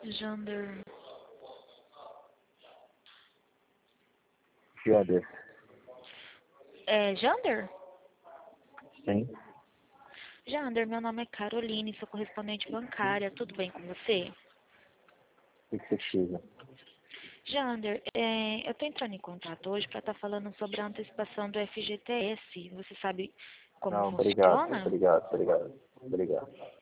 Jander. Jader. Jander? Sim. Jander, meu nome é Caroline, sou correspondente bancária. Tudo bem com você? O que você precisa? Jander, eu tô entrando em contato hoje para estar falando sobre a antecipação do FGTS. Você sabe como Não, obrigado, funciona? obrigado, obrigado, obrigado.